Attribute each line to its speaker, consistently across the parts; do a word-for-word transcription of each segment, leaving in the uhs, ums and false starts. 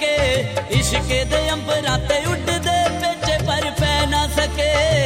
Speaker 1: सके इश्क दे अंबरां ते उड़दे पिच पर पै ना सके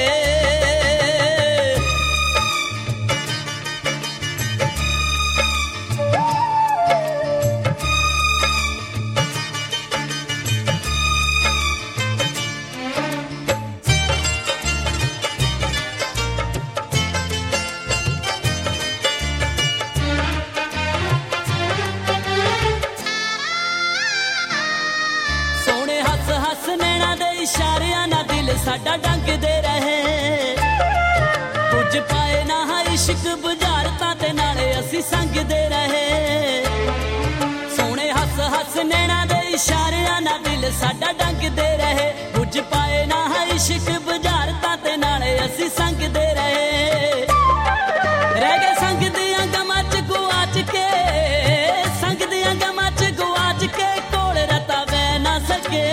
Speaker 1: इशारियां ना दिल साडा डंगदे रहे कुछ पाए ना हा इश्क बुझारतां ते नाले असी संगदे रहे सोने हस हस नैना दे इशारियां ना दिल साडा डंगदे रहे कुछ पाए ना हा इश्क बुझारतां ते नाले असी संगदे रहे रह गए संग दियां गमां च गुआच के संग दियां गमां च गुआच के कोल रता वै ना सके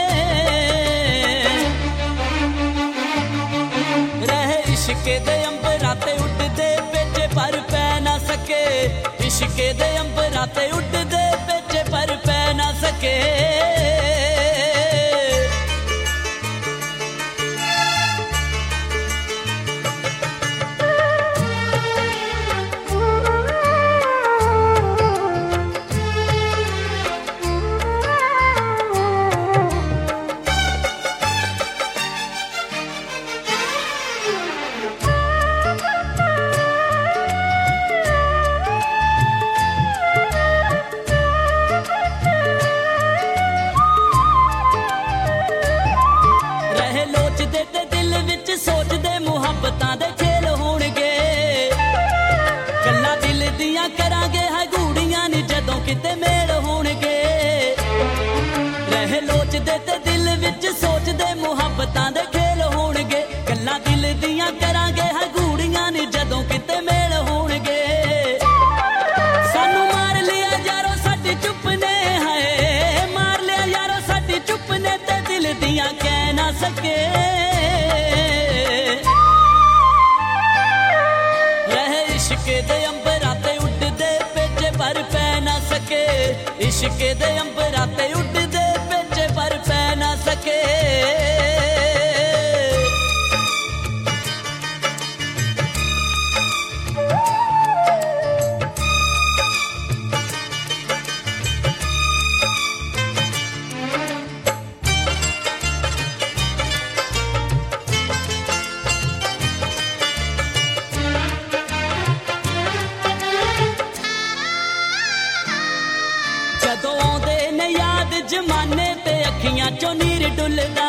Speaker 1: इश्क दे अंबरां ते उड़दे पिच पर पै ना सके इश्क दे अंबरां ते उड़दे पिच पर पै ना सके सोचदे मुहब्बतां दे खेल होणगे गल्लां दिल दियां करांगे हाय गूड़ियां नी जदों किते मेल होणगे रह लोचदे ते दिल विच सोचदे मुहब्बतां दे खेल होणगे गल्लां दिल दियां करांगे हाय गूड़ियां नी जदों किते मेल होणगे सानू मार लिया यारो साडी चुप ने हाय मार लिया यारो साडी चुप ने ते दिल दियां कह ना सके इश्क दे अंबरां ते उड़दे पिच पर पै ना सके इश्क दे अंबरां ते उड़दे पिच पर पै ना सके जमाने ते अखियां चों नीर डुलदा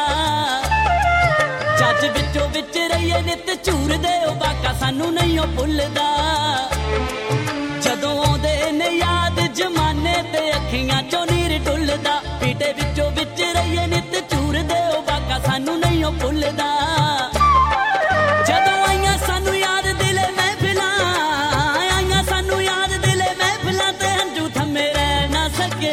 Speaker 1: जज विचों विच रहिए नित झूरदे ओ बाका सानू नहीं ओ भुलदा जदों आउंदे ने याद जमाने ते अखियां चों नीर डुलदा पीटे विचों विच रहिए नित झूरदे ओ बाका सानू नहीं ओ भुलदा जदों आईयां सानू याद दिले महफिलां आईयां सानू याद दिले महफिलां ते हंझू थमे रह ना सके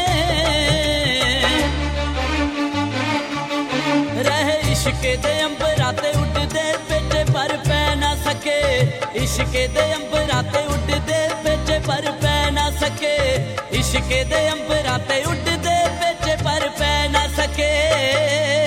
Speaker 1: इश्क दे अंबरां ते उड़दे पिच पर पै ना सके इश्क दे अंबरां ते उड़दे पिच पर पै ना सके इश्क दे अंबरां ते उड़दे पिच पर पै ना सके